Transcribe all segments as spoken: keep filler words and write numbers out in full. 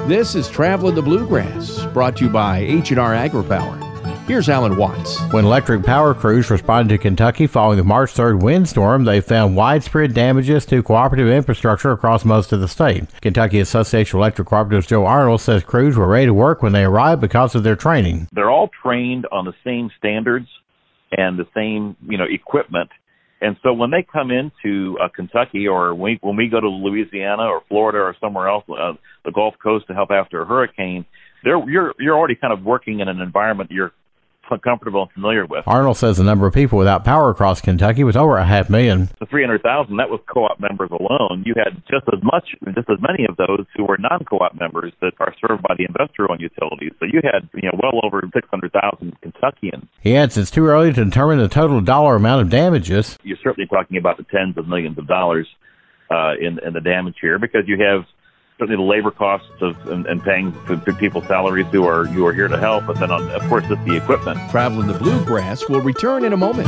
This is Traveling the Bluegrass, brought to you by H and R AgriPower. Here's Alan Watts. When electric power crews responded to Kentucky following the March third windstorm, they found widespread damages to cooperative infrastructure across most of the state. Kentucky Association of Electric Cooperatives Joe Arnold says crews were ready to work when they arrived because of their training. They're all trained on the same standards and the same, you know, equipment. And so when they come into uh, Kentucky, or when we, when we go to Louisiana or Florida or somewhere else, uh, the Gulf Coast, to help after a hurricane, they're, you're you're already kind of working in an environment you're comfortable and familiar with. Arnold says the number of people without power across Kentucky was over a half million. The three hundred thousand, that was co-op members alone. You had just as much, just as many of those who were non-co-op members that are served by the investor-owned utilities. So you had, you know, well over six hundred thousand Kentuckians. He adds it's too early to determine the total dollar amount of damages. You're certainly talking about the tens of millions of dollars uh, in, in the damage here, because you have certainly the labor costs of and, and paying for people's salaries who are who are here to help, but then, on, of course, just the equipment. Traveling the Bluegrass will return in a moment.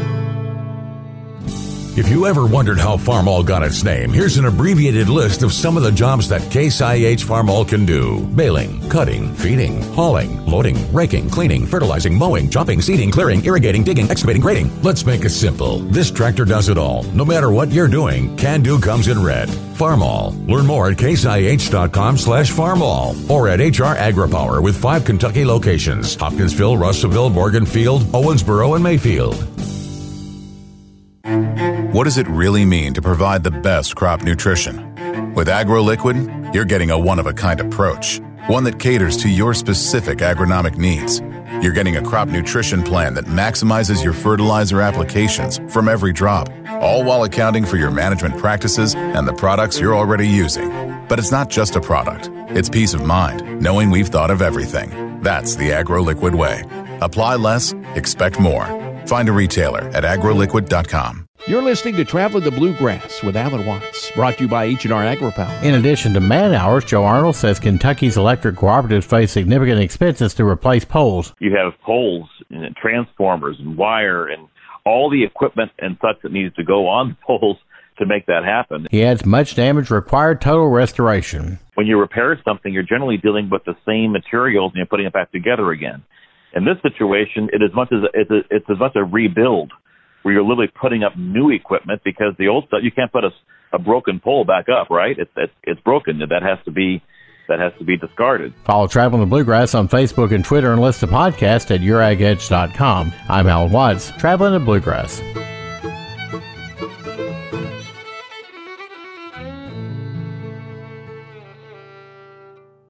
If you ever wondered how Farmall got its name, here's an abbreviated list of some of the jobs that Case I H Farmall can do. Baling, cutting, feeding, hauling, loading, raking, cleaning, fertilizing, mowing, chopping, seeding, clearing, irrigating, digging, excavating, grading. Let's make it simple. This tractor does it all. No matter what you're doing, Can Do comes in red. Farmall. Learn more at caseih.com slash farmall or at H R AgriPower with five Kentucky locations: Hopkinsville, Russellville, Morganfield, Owensboro, and Mayfield. What does it really mean to provide the best crop nutrition? With AgroLiquid, you're getting a one-of-a-kind approach, one that caters to your specific agronomic needs. You're getting a crop nutrition plan that maximizes your fertilizer applications from every drop, all while accounting for your management practices and the products you're already using. But it's not just a product. It's peace of mind, knowing we've thought of everything. That's the AgroLiquid way. Apply less, expect more. Find a retailer at agroliquid dot com. You're listening to Traveling the Bluegrass with Alan Watts, brought to you by H and R AgriPower. In addition to man hours, Joe Arnold says Kentucky's electric cooperatives face significant expenses to replace poles. You have poles and transformers and wire and all the equipment and such that needs to go on the poles to make that happen. He adds much damage required total restoration. When you repair something, you're generally dealing with the same materials and you're putting it back together again. In this situation, it is much as it's, a, it's as much a rebuild, where you're literally putting up new equipment, because the old stuff, you can't put a, a broken pole back up, right? It's, it's it's broken. That has to be that has to be discarded. Follow Traveling the Bluegrass on Facebook and Twitter, and listen to podcasts at your ag edge dot com. I'm Alan Watts, Traveling the Bluegrass.